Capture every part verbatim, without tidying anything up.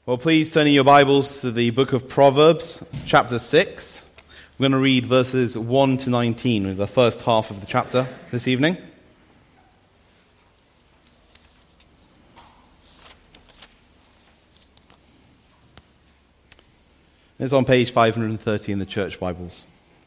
Well, please turn in your Bibles to the book of Proverbs, chapter six. We're going to read verses one to nineteen, with the first half of the chapter this evening. It's on page five hundred thirty in the church Bibles.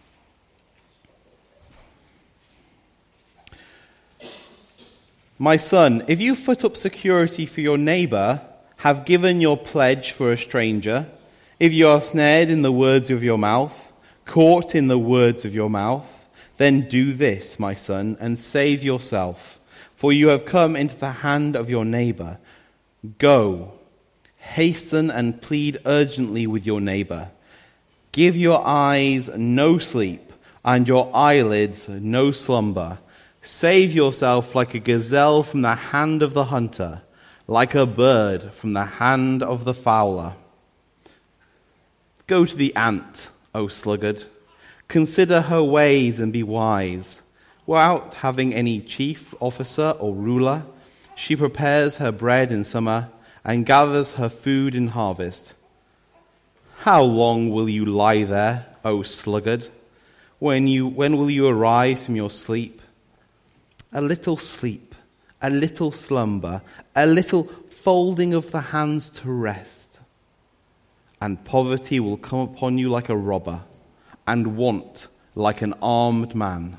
My son, if you put up security for your neighbor, have given your pledge for a stranger, if you are snared in the words of your mouth, caught in the words of your mouth, then do this, my son, and save yourself, for you have come into the hand of your neighbor. Go, hasten and plead urgently with your neighbor. Give your eyes no sleep, and your eyelids no slumber. Save yourself like a gazelle from the hand of the hunter, like a bird from the hand of the fowler. Go to the ant, O sluggard. Consider her ways and be wise. Without having any chief officer or ruler, she prepares her bread in summer and gathers her food in harvest. How long will you lie there, O sluggard? When you, when will you arise from your sleep? A little sleep, a little slumber, a little folding of the hands to rest, and poverty will come upon you like a robber, and want like an armed man.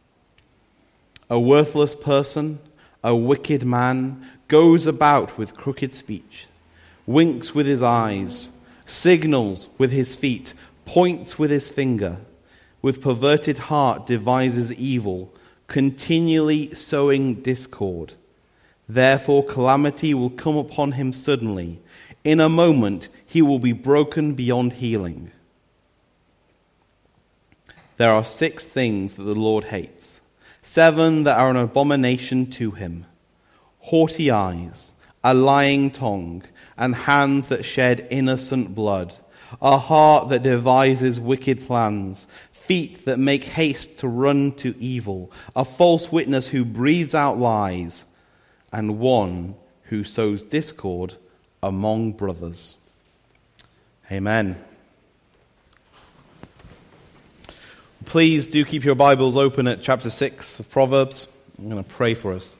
A worthless person, a wicked man, goes about with crooked speech, winks with his eyes, signals with his feet, points with his finger, with perverted heart devises evil, continually sowing discord. Therefore calamity will come upon him suddenly. In a moment he will be broken beyond healing. There are six things that the Lord hates, seven that are an abomination to him: haughty eyes, a lying tongue, and hands that shed innocent blood, a heart that devises wicked plans, feet that make haste to run to evil, a false witness who breathes out lies, and one who sows discord among brothers. Amen. Please do keep your Bibles open at chapter six of Proverbs. I'm going to pray for us.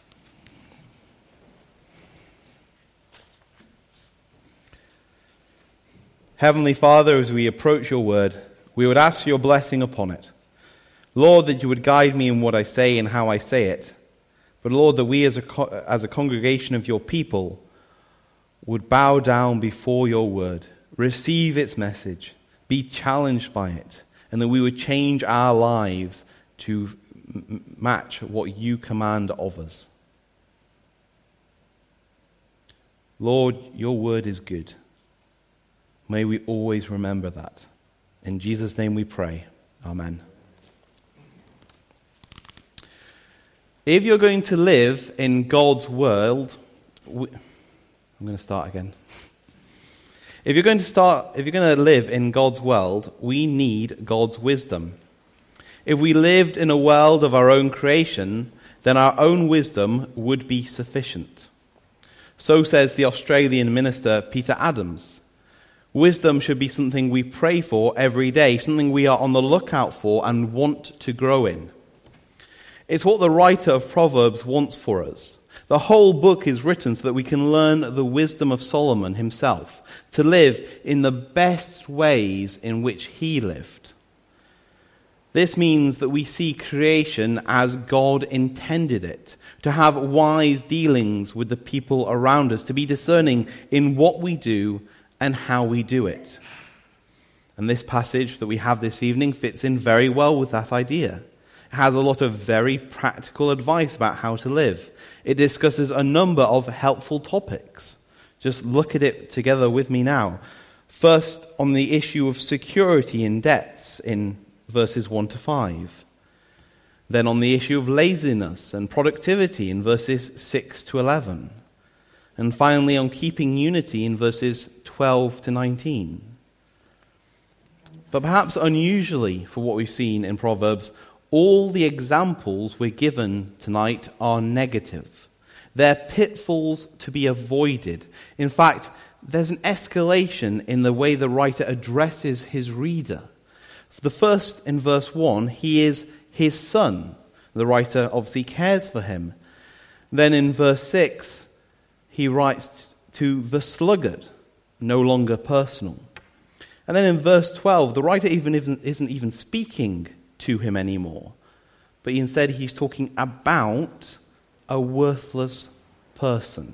Heavenly Father, as we approach your word, we would ask for your blessing upon it. Lord, that you would guide me in what I say and how I say it. But Lord, that we as a, co- as a congregation of your people would bow down before your word, receive its message, be challenged by it, and that we would change our lives to m- match what you command of us. Lord, your word is good. May we always remember that. In Jesus' name we pray. Amen. If you're going to live in God's world, we, I'm going to start again. If you're going to start, if you're going to live in God's world, we need God's wisdom. If we lived in a world of our own creation, then our own wisdom would be sufficient. So says the Australian minister Peter Adams. Wisdom should be something we pray for every day, something we are on the lookout for and want to grow in. It's what the writer of Proverbs wants for us. The whole book is written so that we can learn the wisdom of Solomon himself, to live in the best ways in which he lived. This means that we see creation as God intended it, to have wise dealings with the people around us, to be discerning in what we do and how we do it. And this passage that we have this evening fits in very well with that idea. It has a lot of very practical advice about how to live. It discusses a number of helpful topics. Just look at it together with me now. First, on the issue of security in debts in verses one to five. Then on the issue of laziness and productivity in verses six to eleven. And finally on keeping unity in verses twelve to nineteen. But perhaps unusually for what we've seen in Proverbs, all the examples we're given tonight are negative. They're pitfalls to be avoided. In fact, there's an escalation in the way the writer addresses his reader. The first, in verse one, he is his son. The writer obviously cares for him. Then in verse six, he writes to the sluggard, no longer personal. And then in verse twelve, the writer even isn't, isn't even speaking to him anymore, but instead he's talking about a worthless person.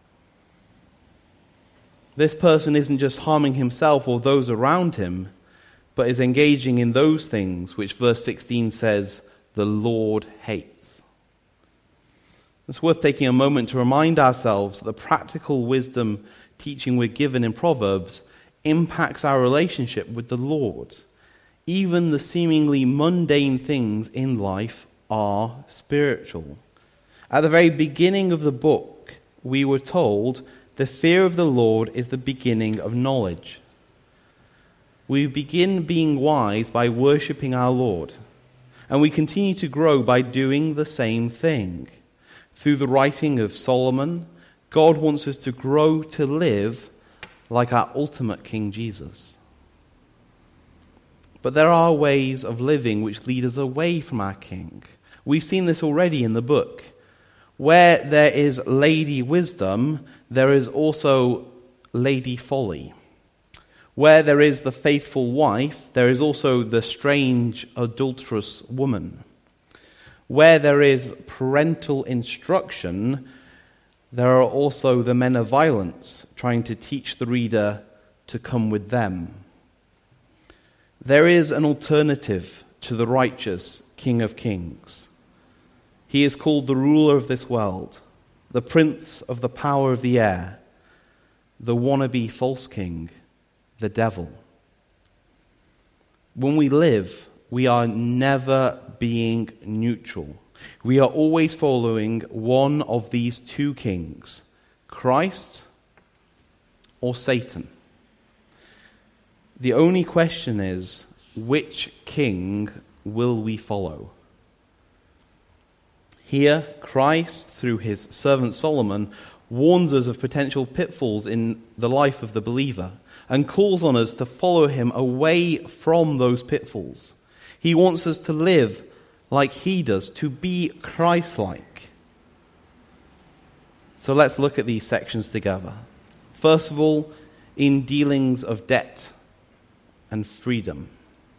This person isn't just harming himself or those around him, but is engaging in those things which verse sixteen says the Lord hates. It's worth taking a moment to remind ourselves that the practical wisdom teaching we're given in Proverbs impacts our relationship with the Lord. Even the seemingly mundane things in life are spiritual. At the very beginning of the book, we were told the fear of the Lord is the beginning of knowledge. We begin being wise by worshipping our Lord, and we continue to grow by doing the same thing. Through the writing of Solomon, God wants us to grow to live like our ultimate King Jesus. But there are ways of living which lead us away from our King. We've seen this already in the book. Where there is lady wisdom, there is also lady folly. Where there is the faithful wife, there is also the strange, adulterous woman. Where there is parental instruction, there are also the men of violence trying to teach the reader to come with them. There is an alternative to the righteous King of Kings. He is called the ruler of this world, the prince of the power of the air, the wannabe false king, the devil. When we live, we are never being neutral. We are always following one of these two kings, Christ or Satan. The only question is, which king will we follow? Here, Christ, through his servant Solomon, warns us of potential pitfalls in the life of the believer and calls on us to follow him away from those pitfalls. He wants us to live like he does, to be Christ-like. So let's look at these sections together. First of all, in dealings of debt and freedom.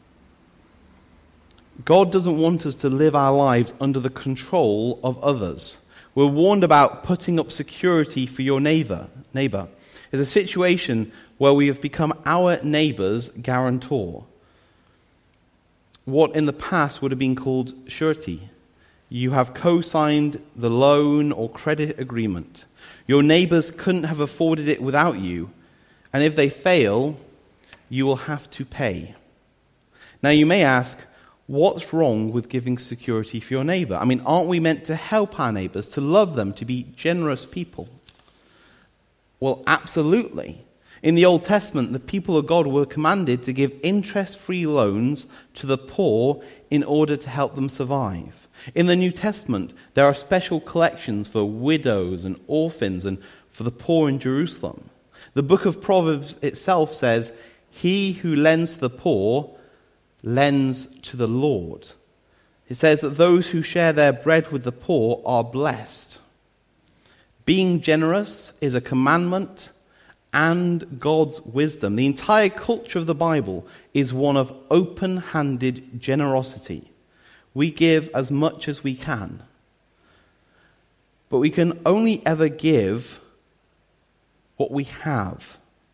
God doesn't want us to live our lives under the control of others. We're warned about putting up security for your neighbor. Neighbor. It's a situation where we have become our neighbor's guarantor. What in the past would have been called surety. You have co-signed the loan or credit agreement. Your neighbors couldn't have afforded it without you, and if they fail, you will have to pay. Now you may ask, what's wrong with giving security for your neighbor? I mean, aren't we meant to help our neighbors, to love them, to be generous people? Well, absolutely. In the Old Testament, the people of God were commanded to give interest-free loans to the poor in order to help them survive. In the New Testament, there are special collections for widows and orphans and for the poor in Jerusalem. The book of Proverbs itself says, "He who lends to the poor lends to the Lord." It says that those who share their bread with the poor are blessed. Being generous is a commandment and God's wisdom. The entire culture of the Bible is one of open-handed generosity. We give as much as we can. But we can only ever give what we have.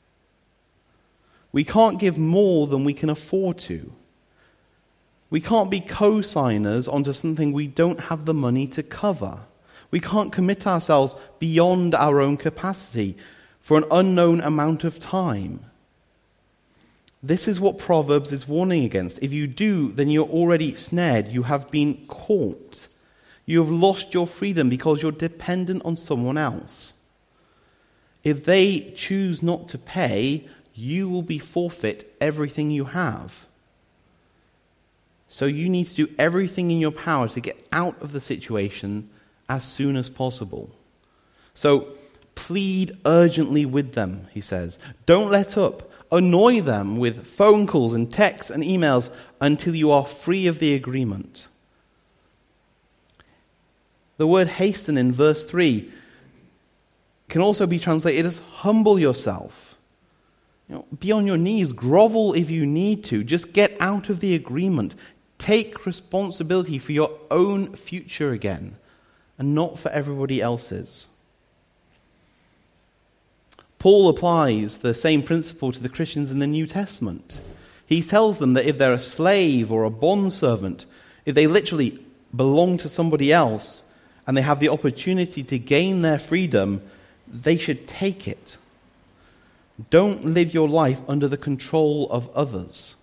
We can't give more than we can afford to. We can't be co-signers onto something we don't have the money to cover. We can't commit ourselves beyond our own capacity for an unknown amount of time. This is what Proverbs is warning against. If you do, then you're already snared. You have been caught. You have lost your freedom because you're dependent on someone else. If they choose not to pay, you will be forfeit everything you have. So you need to do everything in your power to get out of the situation as soon as possible. So Plead urgently with them, he says. Don't let up. Annoy them with phone calls and texts and emails until you are free of the agreement. The word hasten in verse three can also be translated as humble yourself. You know, be on your knees, grovel if you need to. Just get out of the agreement. Take responsibility for your own future again, and not for everybody else's. Paul applies the same principle to the Christians in the New Testament. He tells them that if they're a slave or a bondservant, if they literally belong to somebody else and they have the opportunity to gain their freedom, they should take it. Don't live your life under the control of others.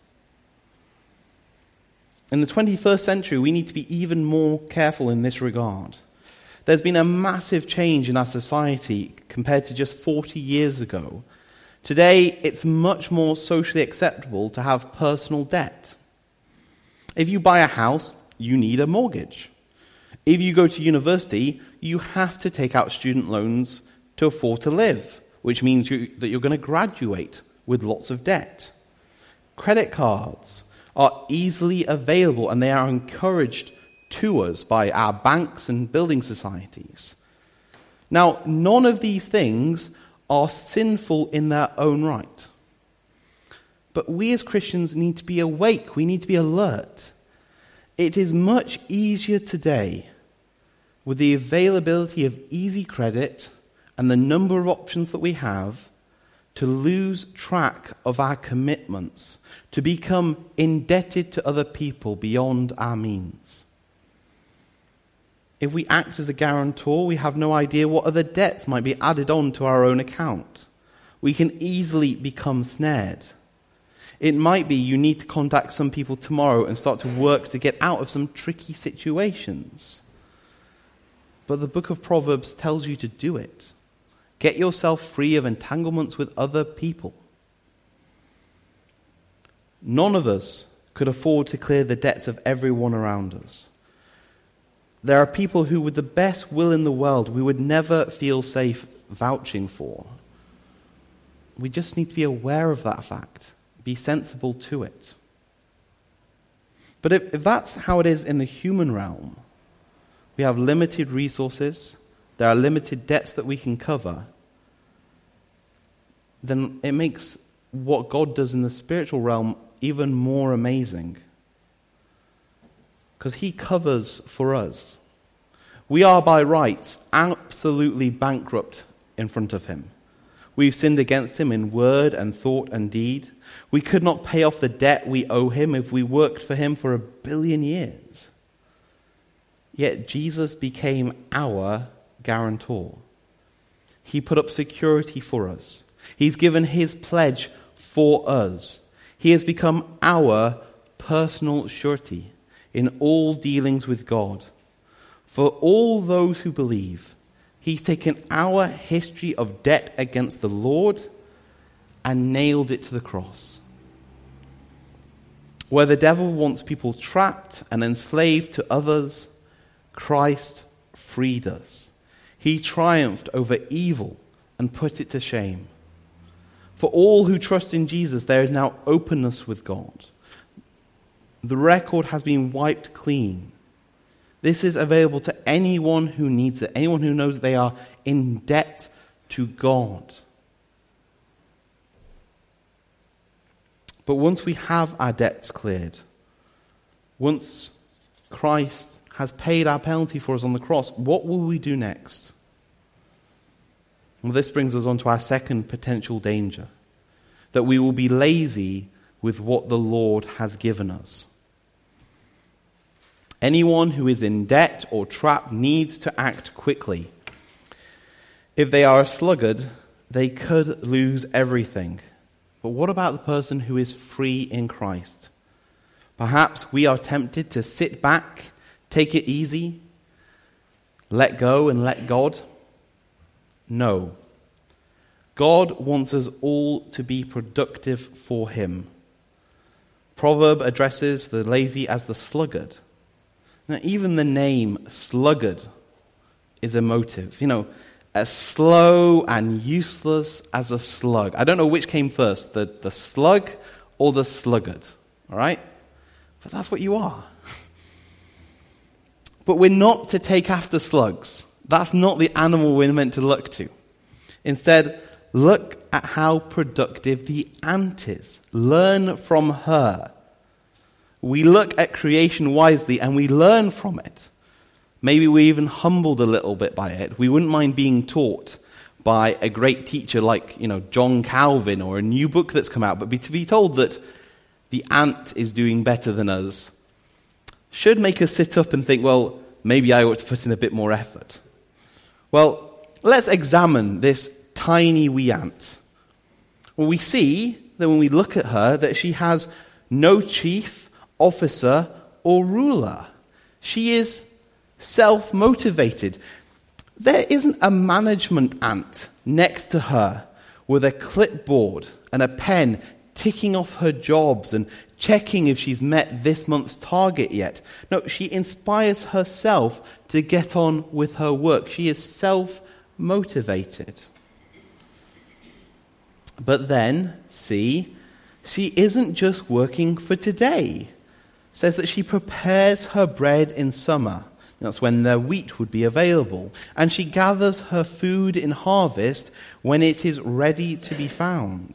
In the twenty-first century, we need to be even more careful in this regard. There's been a massive change in our society compared to just forty years ago. Today, it's much more socially acceptable to have personal debt. If you buy a house, you need a mortgage. If you go to university, you have to take out student loans to afford to live, which means you, that you're going to graduate with lots of debt. Credit cards are easily available and they are encouraged to us by our banks and building societies. Now, none of these things are sinful in their own right. But we as Christians need to be awake. We need to be alert. It is much easier today, with the availability of easy credit and the number of options that we have, to lose track of our commitments, to become indebted to other people beyond our means. If we act as a guarantor, we have no idea what other debts might be added on to our own account. We can easily become snared. It might be you need to contact some people tomorrow and start to work to get out of some tricky situations. But the book of Proverbs tells you to do it. Get yourself free of entanglements with other people. None of us could afford to clear the debts of everyone around us. There are people who, with the best will in the world, we would never feel safe vouching for. We just need to be aware of that fact. Be sensible to it. But if, if that's how it is in the human realm, we have limited resources, there are limited debts that we can cover, then it makes what God does in the spiritual realm even more amazing. Because he covers for us. We are by rights absolutely bankrupt in front of him. We've sinned against him in word and thought and deed. We could not pay off the debt we owe him if we worked for him for a billion years. Yet Jesus became our guarantor. He put up security for us. He's given his pledge for us. He has become our personal surety in all dealings with God. For all those who believe, he's taken our history of debt against the Lord and nailed it to the cross. Where the devil wants people trapped and enslaved to others, Christ freed us. He triumphed over evil and put it to shame. For all who trust in Jesus, there is now openness with God. The record has been wiped clean. This is available to anyone who needs it, anyone who knows they are in debt to God. But once we have our debts cleared, once Christ has paid our penalty for us on the cross, what will we do next? Well, this brings us on to our second potential danger, that we will be lazy with what the Lord has given us. Anyone who is in debt or trapped needs to act quickly. If they are a sluggard, they could lose everything. But what about the person who is free in Christ? Perhaps we are tempted to sit back, take it easy, let go and let God. No. God wants us all to be productive for him. Proverb addresses the lazy as the sluggard. Now, even the name sluggard is emotive. You know, as slow and useless as a slug. I don't know which came first, the, the slug or the sluggard, all right? But that's what you are. But we're not to take after slugs. That's not the animal we're meant to look to. Instead, look at how productive the ant is. Learn from her. We look at creation wisely and we learn from it. Maybe we're even humbled a little bit by it. We wouldn't mind being taught by a great teacher like, you know, John Calvin, or a new book that's come out. But be, to be told that the ant is doing better than us should make us sit up and think, well, maybe I ought to put in a bit more effort. Well, let's examine this tiny wee ant. Well, we see that when we look at her, that she has no chief, officer, or ruler. She is self-motivated. There isn't a management ant next to her with a clipboard and a pen ticking off her jobs and checking if she's met this month's target yet. No, she inspires herself to get on with her work. She is self-motivated. But then, see, she isn't just working for today. It says that she prepares her bread in summer. That's when their wheat would be available. And she gathers her food in harvest when it is ready to be found.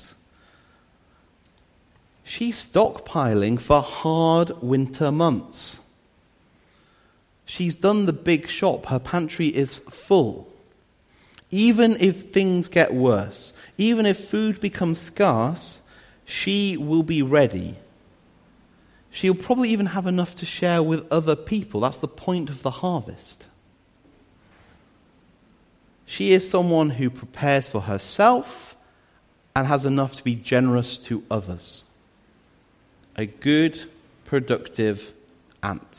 She's stockpiling for hard winter months. She's done the big shop. Her pantry is full. Even if things get worse, even if food becomes scarce, she will be ready. She'll probably even have enough to share with other people. That's the point of the harvest. She is someone who prepares for herself and has enough to be generous to others. A good, productive ant.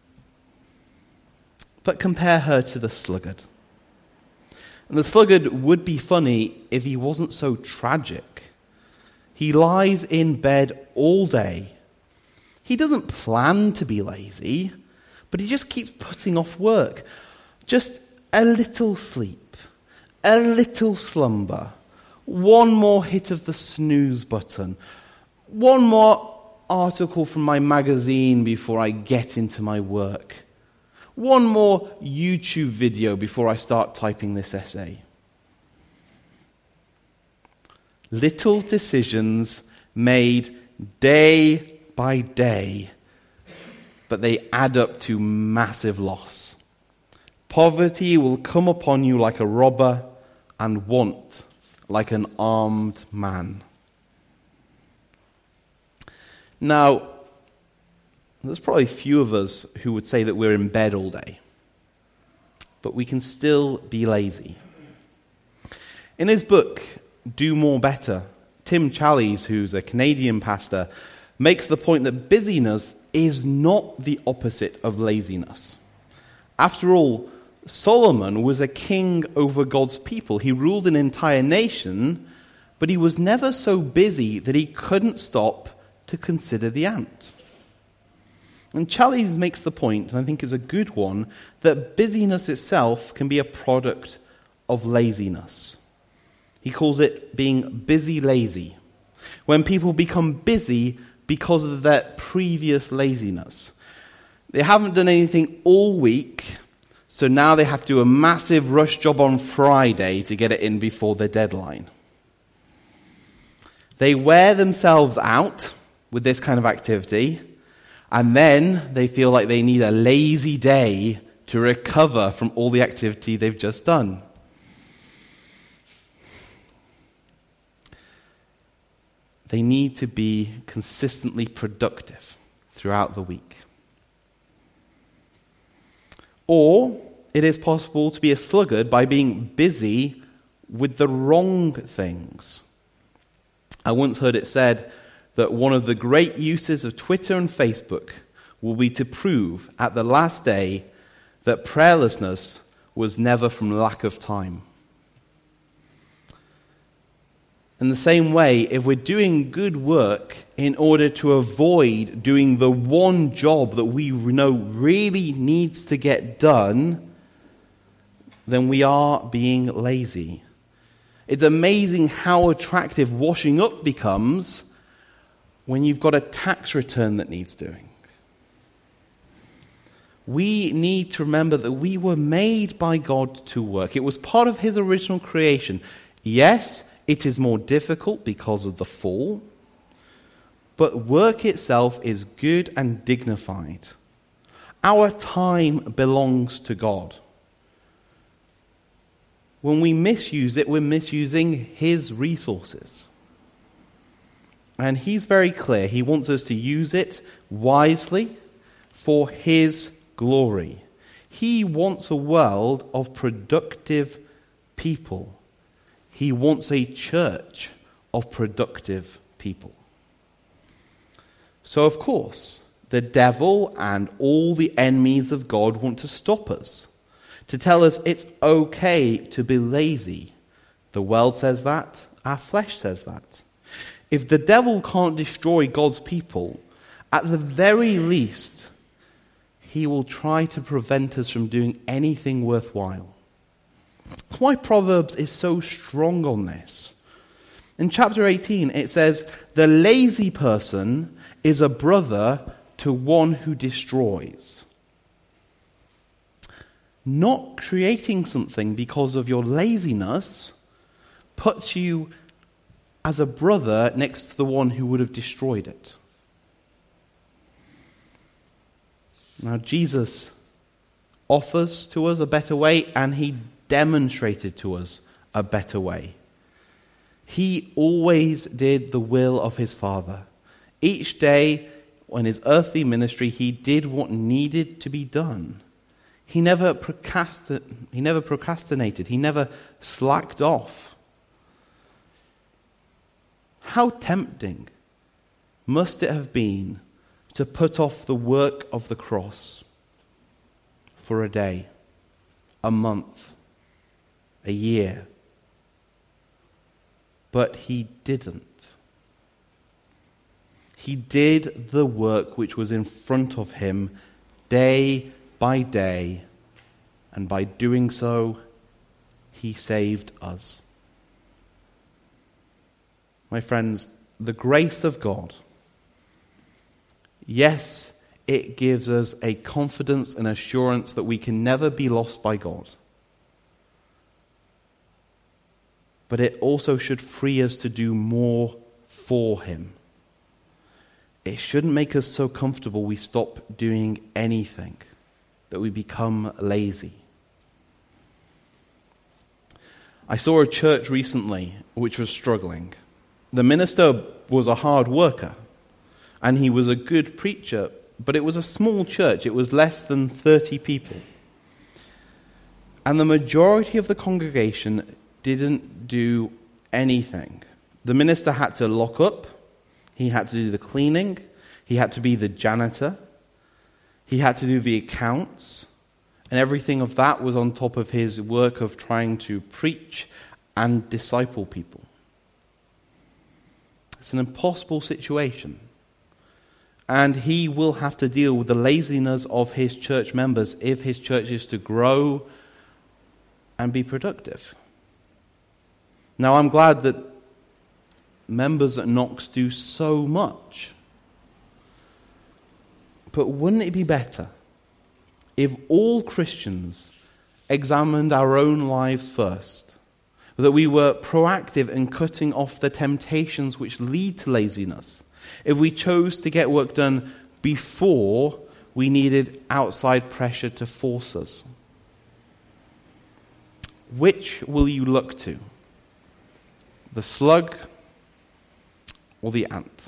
But compare her to the sluggard. And the sluggard would be funny if he wasn't so tragic. He lies in bed all day. He doesn't plan to be lazy, but he just keeps putting off work. Just a little sleep, a little slumber, one more hit of the snooze button, one more article from my magazine before I get into my work, one more YouTube video before I start typing this essay. Little decisions made day by day, but they add up to massive loss. Poverty will come upon you like a robber, and want like an armed man. Now, there's probably few of us who would say that we're in bed all day, but we can still be lazy. In his book, Do More Better, Tim Challies, who's a Canadian pastor, makes the point that busyness is not the opposite of laziness. After all, Solomon was a king over God's people. He ruled an entire nation, but he was never so busy that he couldn't stop to consider the ant. And Challies makes the point, and I think is a good one, that busyness itself can be a product of laziness. He calls it being busy lazy. When people become busy because of their previous laziness. They haven't done anything all week, so now they have to do a massive rush job on Friday to get it in before their deadline. They wear themselves out with this kind of activity, and then they feel like they need a lazy day to recover from all the activity they've just done. They need to be consistently productive throughout the week. Or it is possible to be a sluggard by being busy with the wrong things. I once heard it said that one of the great uses of Twitter and Facebook will be to prove at the last day that prayerlessness was never from lack of time. In the same way, if we're doing good work in order to avoid doing the one job that we know really needs to get done, then we are being lazy. It's amazing how attractive washing up becomes when you've got a tax return that needs doing. We need to remember that we were made by God to work. It was part of his original creation. Yes, it is more difficult because of the fall, but work itself is good and dignified. Our time belongs to God. When we misuse it, we're misusing his resources. And he's very clear. He wants us to use it wisely for his glory. He wants a world of productive people. He wants a church of productive people. So, of course, the devil and all the enemies of God want to stop us, to tell us it's okay to be lazy. The world says that. Our flesh says that. If the devil can't destroy God's people, at the very least, he will try to prevent us from doing anything worthwhile. That's why Proverbs is so strong on this. In chapter eighteen, it says, "The lazy person is a brother to one who destroys." Not creating something because of your laziness puts you as a brother next to the one who would have destroyed it. Now, Jesus offers to us a better way, and he demonstrated to us a better way. He always did the will of his Father. Each day in his earthly ministry, he did what needed to be done. He never procrasti- he never procrastinated. He never slacked off. How tempting must it have been to put off the work of the cross for a day, a month, a year? But he didn't. He did the work which was in front of him day by day, and by doing so, he saved us. My friends, the grace of God, yes, it gives us a confidence and assurance that we can never be lost by God. But it also should free us to do more for him. It shouldn't make us so comfortable we stop doing anything, that we become lazy. I saw a church recently which was struggling. The minister was a hard worker, and he was a good preacher, but it was a small church. It was less than thirty people. And the majority of the congregation didn't do anything. The minister had to lock up, he had to do the cleaning, he had to be the janitor, he had to do the accounts, and everything of that was on top of his work of trying to preach and disciple people. It's an impossible situation. And he will have to deal with the laziness of his church members if his church is to grow and be productive. Now, I'm glad that members at Knox do so much. But wouldn't it be better if all Christians examined our own lives first? That we were proactive in cutting off the temptations which lead to laziness. If we chose to get work done before we needed outside pressure to force us. Which will you look to? The slug or the ant?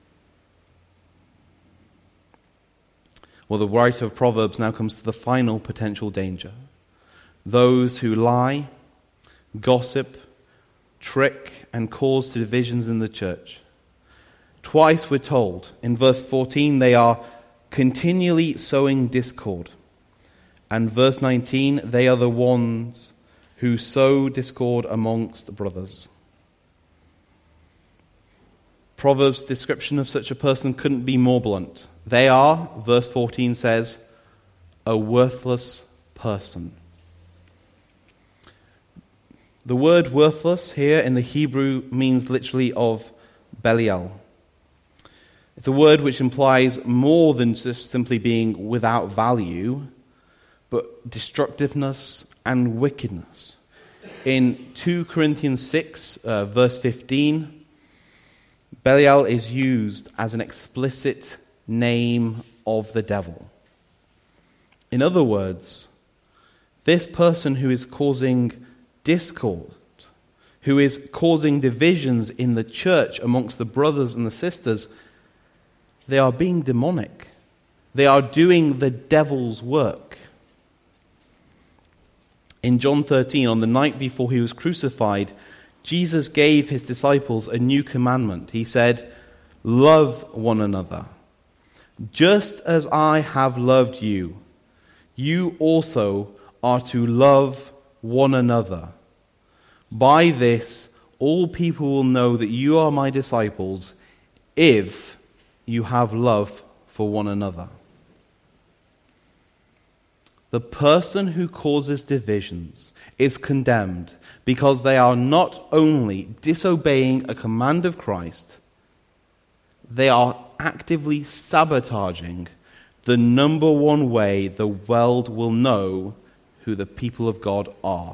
Well, the writer of Proverbs now comes to the final potential danger. Those who lie, gossip, trick, and cause divisions in the church. Twice we're told, in verse fourteen, they are continually sowing discord. And verse nineteen, they are the ones who sow discord amongst brothers. Proverbs' description of such a person couldn't be more blunt. They are, verse fourteen says, a worthless person. The word worthless here in the Hebrew means literally of Belial. It's a word which implies more than just simply being without value, but destructiveness and wickedness. In two Corinthians six, uh, verse fifteen, Belial is used as an explicit name of the devil. In other words, this person who is causing discord, who is causing divisions in the church amongst the brothers and the sisters, they are being demonic. They are doing the devil's work. In John thirteen, on the night before he was crucified, Jesus gave his disciples a new commandment. He said, "Love one another. Just as I have loved you, you also are to love one another. By this, all people will know that you are my disciples if you have love for one another." The person who causes divisions is condemned because they are not only disobeying a command of Christ, they are actively sabotaging the number one way the world will know who the people of God are.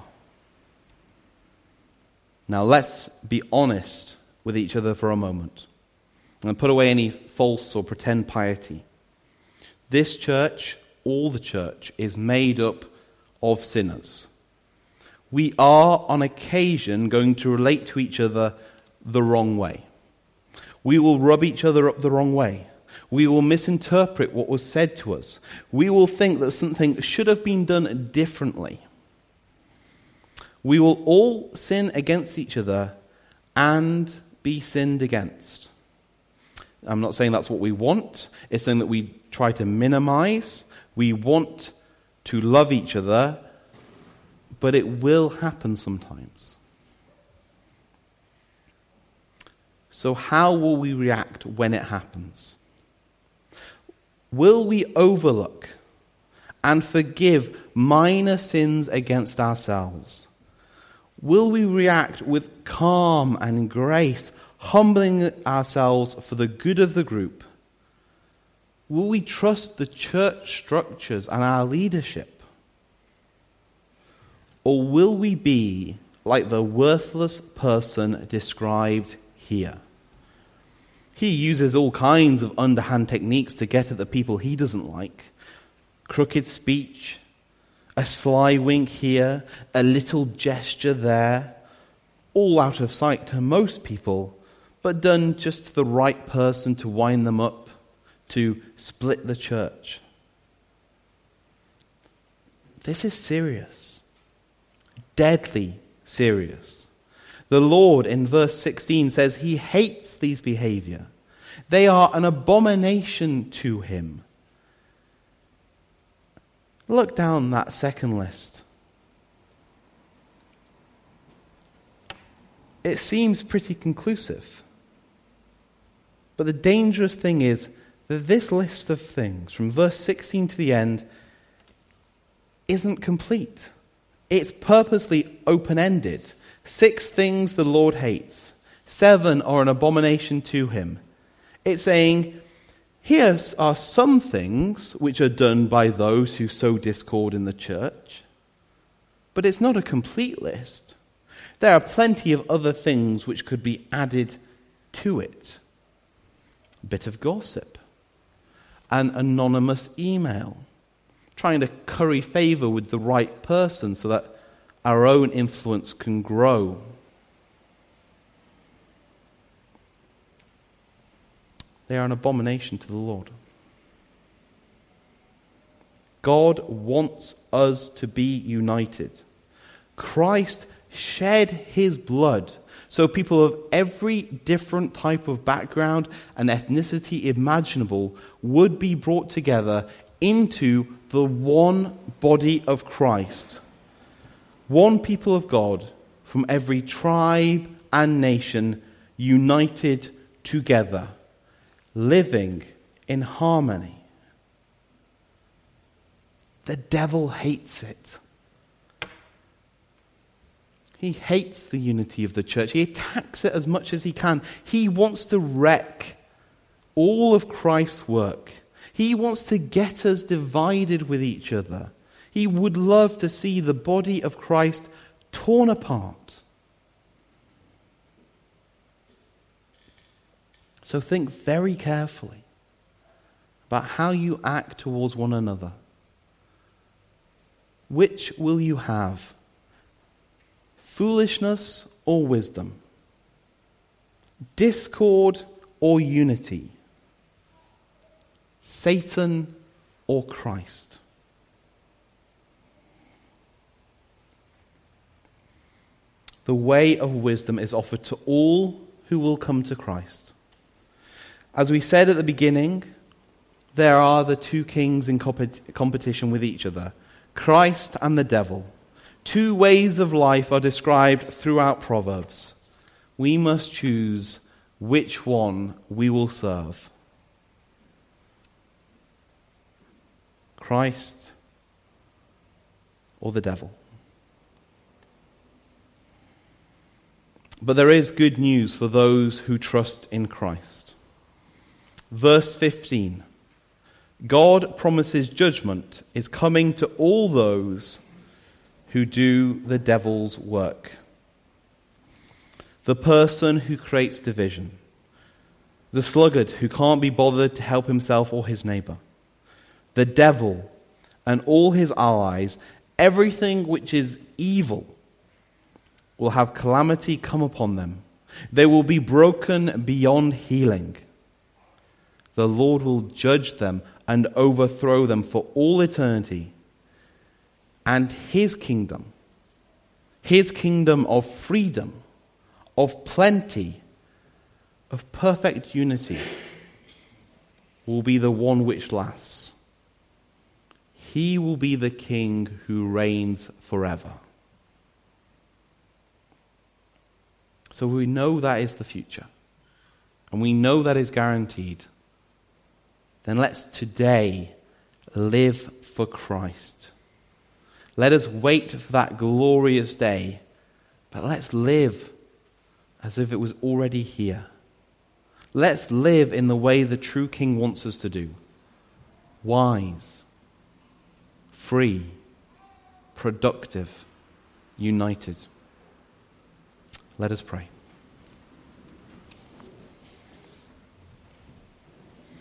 Now let's be honest with each other for a moment and put away any false or pretend piety. This church, all the church, is made up of sinners. We are on occasion going to relate to each other the wrong way. We will rub each other up the wrong way. We will misinterpret what was said to us. We will think that something should have been done differently. We will all sin against each other and be sinned against. I'm not saying that's what we want. It's something that we try to minimize. We want to love each other, but it will happen sometimes. So how will we react when it happens? Will we overlook and forgive minor sins against ourselves? Will we react with calm and grace, humbling ourselves for the good of the group? Will we trust the church structures and our leadership? Or will we be like the worthless person described here? He uses all kinds of underhand techniques to get at the people he doesn't like. Crooked speech, a sly wink here, a little gesture there, all out of sight to most people, but done just to the right person to wind them up, to split the church. This is serious, deadly serious. The Lord in verse sixteen says he hates these behavior. They are an abomination to him. Look down that second list. It seems pretty conclusive. But the dangerous thing is that this list of things, from verse sixteen to the end, isn't complete. It's purposely open-ended. Six things the Lord hates. Seven are an abomination to him. It's saying, here are some things which are done by those who sow discord in the church. But it's not a complete list. There are plenty of other things which could be added to it. A bit of gossip. An anonymous email. Trying to curry favor with the right person so that our own influence can grow. They are an abomination to the Lord. God wants us to be united. Christ shed his blood so people of every different type of background and ethnicity imaginable would be brought together into the one body of Christ. One people of God from every tribe and nation united together, living in harmony. The devil hates it. He hates the unity of the church. He attacks it as much as he can. He wants to wreck all of Christ's work. He wants to get us divided with each other. He would love to see the body of Christ torn apart. So think very carefully about how you act towards one another. Which will you have? Foolishness or wisdom? Discord or unity? Satan or Christ? The way of wisdom is offered to all who will come to Christ. As we said at the beginning, there are the two kings in compet- competition with each other, Christ and the devil. Two ways of life are described throughout Proverbs. We must choose which one we will serve. Christ or the devil. But there is good news for those who trust in Christ. Verse fifteen. God promises judgment is coming to all those who do the devil's work. The person who creates division. The sluggard who can't be bothered to help himself or his neighbor. The devil and all his allies, everything which is evil, will have calamity come upon them. They will be broken beyond healing. The Lord will judge them and overthrow them for all eternity. And his kingdom, his kingdom of freedom, of plenty, of perfect unity, will be the one which lasts. He will be the king who reigns forever. So we know that is the future. And we know that is guaranteed. Then let's today live for Christ. Let us wait for that glorious day, but let's live as if it was already here. Let's live in the way the true King wants us to do. Wise, free, productive, united. Let us pray.